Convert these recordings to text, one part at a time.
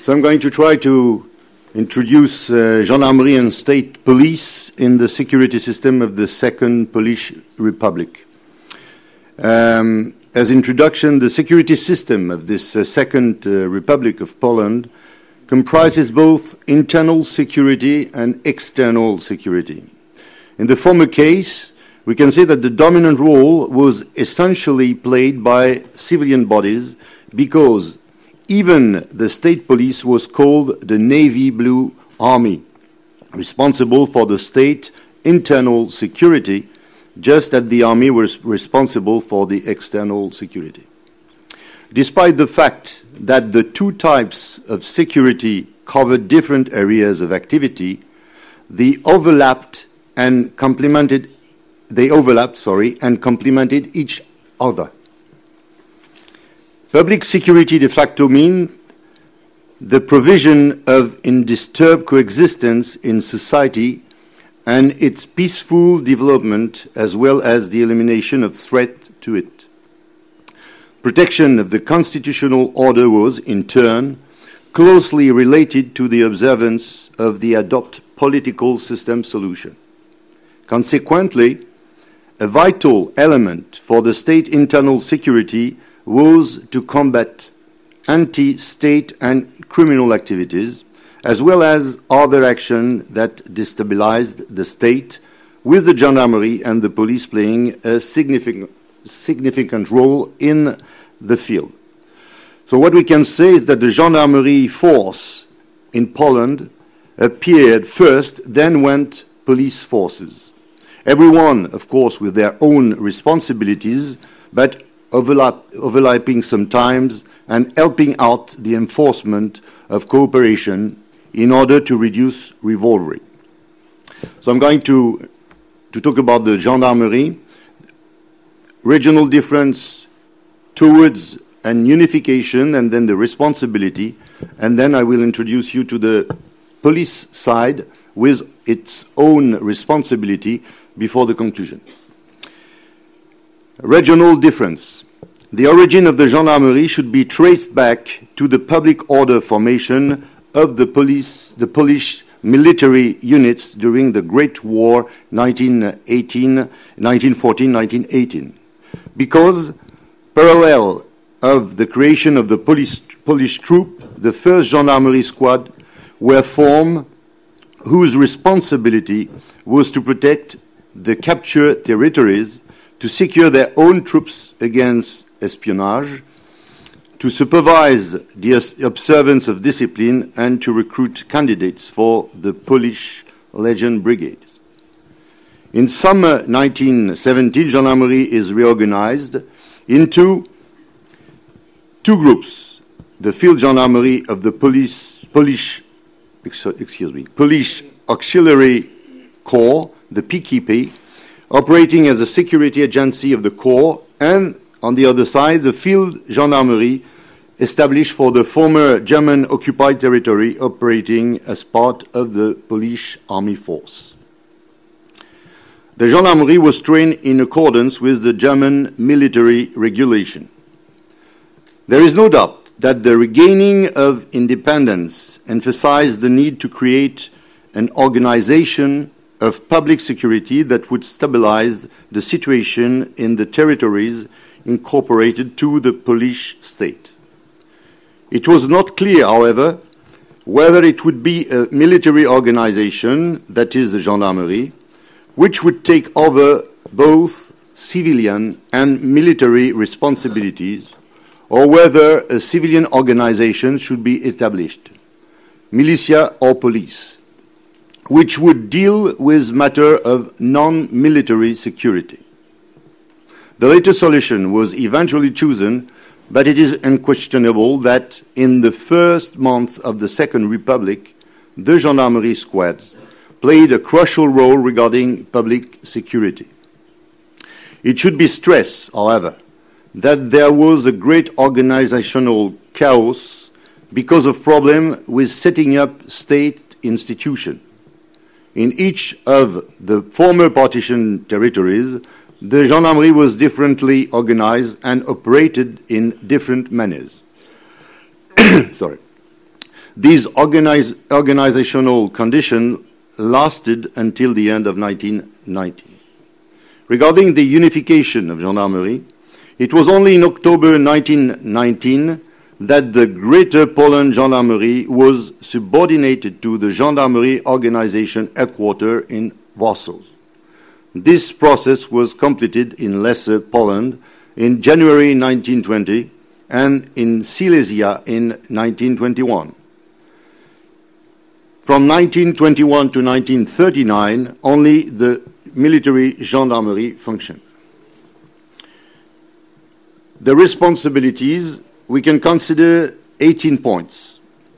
So I'm going to try to introduce gendarmerie and state police in the security system of the Second Polish Republic. As introduction, the security system of this Second Republic of Poland comprises both internal security and external security. In the former case, we can say that the dominant role was essentially played by civilian bodies because even the state police was called the Navy Blue Army, responsible for the state internal security, just as the army was responsible for the external security. Despite the fact that the two types of security covered different areas of activity, they overlapped and complemented each other. Public security de facto means the provision of undisturbed coexistence in society and its peaceful development, as well as the elimination of threat to it. Protection of the constitutional order was, in turn, closely related to the observance of the adopted political system solution. Consequently, a vital element for the state internal security was to combat anti-state and criminal activities, as well as other action that destabilized the state, with the gendarmerie and the police playing a significant role in the field. So what we can say is that the gendarmerie force in Poland appeared first, then went police forces. Everyone, of course, with their own responsibilities, but overlapping sometimes and helping out the enforcement of cooperation in order to reduce rivalry. So I'm going to talk about the gendarmerie, regional difference towards and unification, and then the responsibility, and then I will introduce you to the police side with its own responsibility before the conclusion. Regional difference. The origin of the gendarmerie should be traced back to the public order formation of the Polish military units during the Great War 1914-1918. Because parallel of the creation of the Polish troop, the first gendarmerie squad were formed, whose responsibility was to protect the captured territories, to secure their own troops against espionage, to supervise the observance of discipline, and to recruit candidates for the Polish Legion brigades. In summer 1917, gendarmerie is reorganized into two groups: the field gendarmerie of the Polish Auxiliary Corps, the PKP, operating as a security agency of the Corps, and on the other side, the field gendarmerie established for the former German-occupied territory, operating as part of the Polish Army Force. The gendarmerie was trained in accordance with the German military regulation. There is no doubt that the regaining of independence emphasized the need to create an organization of public security that would stabilize the situation in the territories incorporated to the Polish state. It was not clear, however, whether it would be a military organization, that is the gendarmerie, which would take over both civilian and military responsibilities, or whether a civilian organization should be established, militia or police, which would deal with matter of non-military security. The latter solution was eventually chosen, but it is unquestionable that in the first months of the Second Republic, the gendarmerie squads played a crucial role regarding public security. It should be stressed, however, that there was a great organizational chaos because of problems with setting up state institutions. In each of the former partition territories, the gendarmerie was differently organized and operated in different manners. These organizational conditions lasted until the end of 1990. Regarding the unification of gendarmerie, it was only in October 1919 that the Greater Poland Gendarmerie was subordinated to the Gendarmerie Organization headquarters in Warsaw. This process was completed in Lesser Poland in January 1920 and in Silesia in 1921. From 1921 to 1939, only the military gendarmerie functioned. The responsibilities, we can consider 18 points.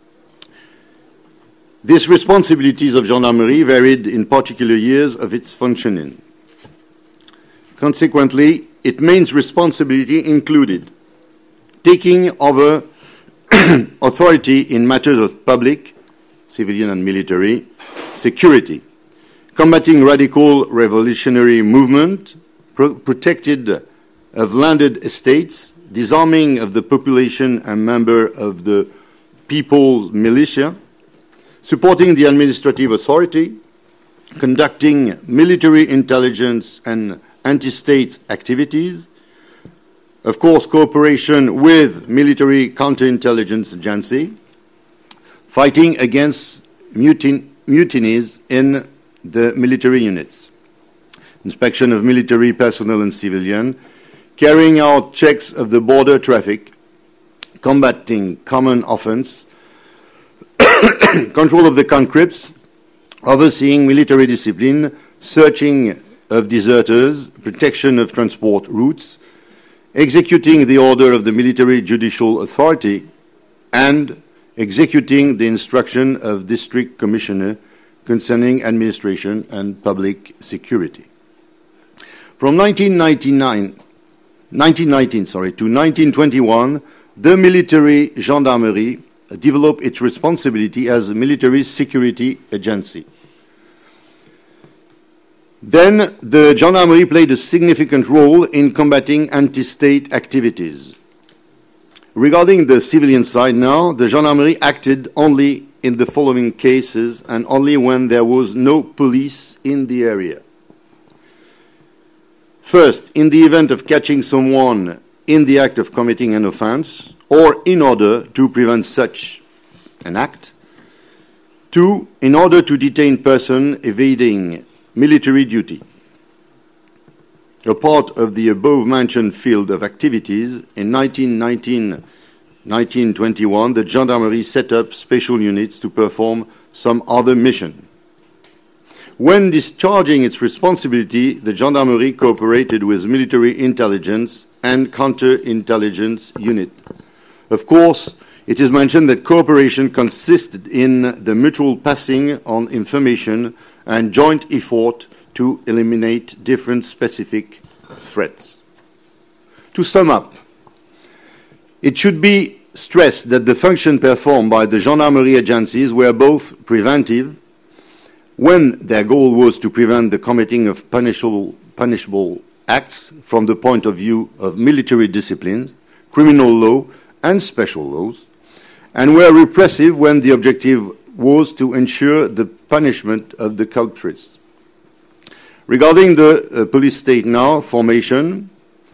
These responsibilities of gendarmerie varied in particular years of its functioning. Consequently, its main responsibility included taking over authority in matters of public, civilian and military, security, combating radical revolutionary movement, protected of landed estates, disarming of the population and member of the people's militia, supporting the administrative authority, conducting military intelligence and anti-state activities, of course, cooperation with military counterintelligence agency, fighting against mutinies in the military units, inspection of military personnel and civilian, carrying out checks of the border traffic, combating common offense, control of the conscripts, overseeing military discipline, searching of deserters, protection of transport routes, executing the order of the military judicial authority, and executing the instruction of district commissioner concerning administration and public security. From 1919 to 1921, the military gendarmerie developed its responsibility as a military security agency. Then the gendarmerie played a significant role in combating anti-state activities. Regarding the civilian side now, the gendarmerie acted only in the following cases and only when there was no police in the area. First, in the event of catching someone in the act of committing an offense or in order to prevent such an act. Two, in order to detain person evading military duty. A part of the above-mentioned field of activities, in 1919-1921, the gendarmerie set up special units to perform some other mission. When discharging its responsibility, the gendarmerie cooperated with military intelligence and counterintelligence unit. Of course, it is mentioned that cooperation consisted in the mutual passing on information and joint effort to eliminate different specific threats. To sum up, it should be stressed that the function performed by the gendarmerie agencies were both preventive, when their goal was to prevent the committing of punishable acts from the point of view of military discipline, criminal law, and special laws, and were repressive when the objective was to ensure the punishment of the culprits. Regarding the police state now formation,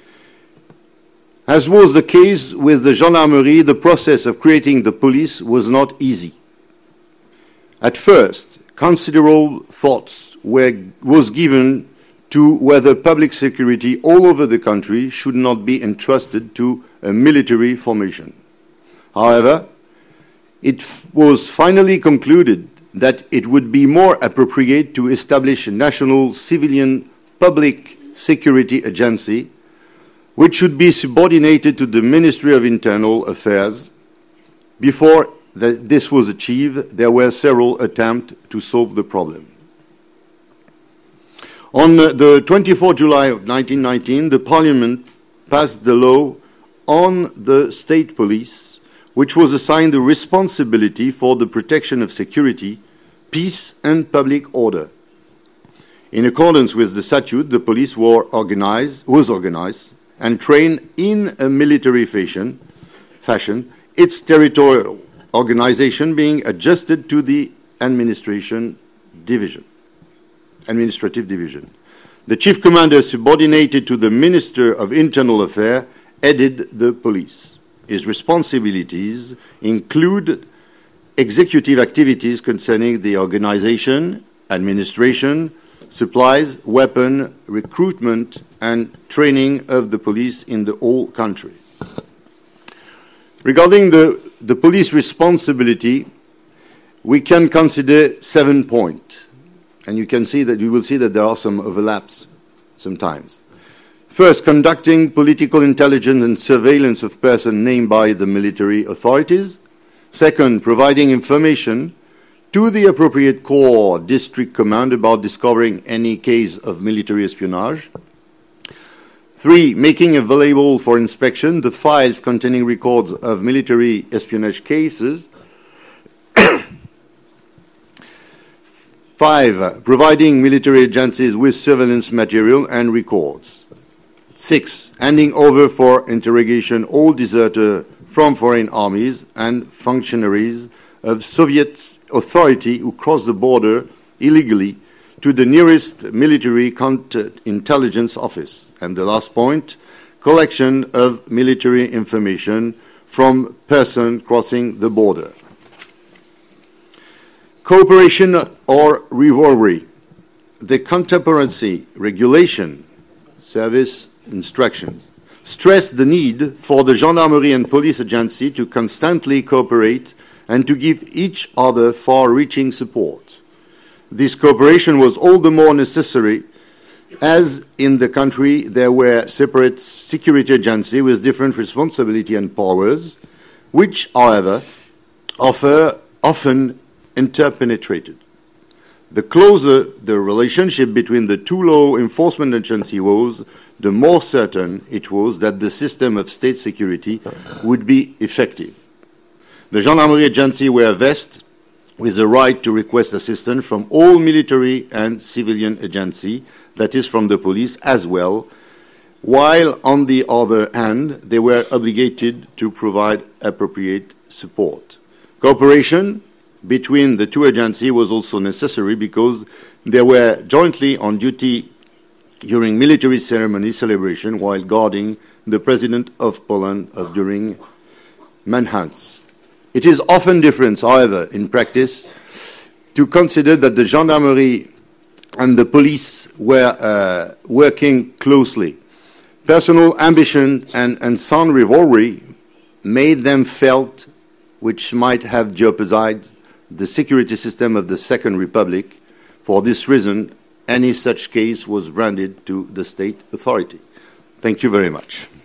as was the case with the gendarmerie, the process of creating the police was not easy. At first, considerable thought was given to whether public security all over the country should not be entrusted to a military formation. However, it was finally concluded that it would be more appropriate to establish a national civilian public security agency, which should be subordinated to the Ministry of Internal Affairs. Before this was achieved, there were several attempts to solve the problem. On the 24th July of 1919, the Parliament passed the law on the state police, which was assigned the responsibility for the protection of security, peace, and public order. In accordance with the statute, the police was organized and trained in a military fashion. Its territorial organization being adjusted to the administrative division. The chief commander, subordinated to the Minister of Internal Affairs, headed the police. His responsibilities include executive activities concerning the organization, administration, supplies, weapon, recruitment, and training of the police in the whole country. Regarding the police responsibility, we can consider 7 points. And you will see that there are some overlaps sometimes. First, conducting political intelligence and surveillance of persons named by the military authorities. Second, providing information to the appropriate corps district command about discovering any case of military espionage. 3, making available for inspection the files containing records of military espionage cases. 5, providing military agencies with surveillance material and records. 6, handing over for interrogation all deserters from foreign armies and functionaries of Soviet authority who cross the border illegally to the nearest military intelligence office. And the last point, collection of military information from persons crossing the border. Cooperation or rivalry. The contemporaneity regulation, service instructions, stress the need for the gendarmerie and police agency to constantly cooperate and to give each other far-reaching support. This cooperation was all the more necessary as in the country there were separate security agencies with different responsibility and powers, which, however, often interpenetrated. The closer the relationship between the two law enforcement agencies was, the more certain it was that the system of state security would be effective. The Gendarmerie Agency were vested with the right to request assistance from all military and civilian agencies, that is, from the police as well, while on the other hand, they were obligated to provide appropriate support. Cooperation between the two agencies was also necessary because they were jointly on duty during military ceremony celebration while guarding the President of Poland during manhunts. It is often different, however, in practice, to consider that the gendarmerie and the police were working closely. Personal ambition and sound rivalry made them felt, which might have jeopardized the security system of the Second Republic. For this reason, any such case was branded to the state authority. Thank you very much.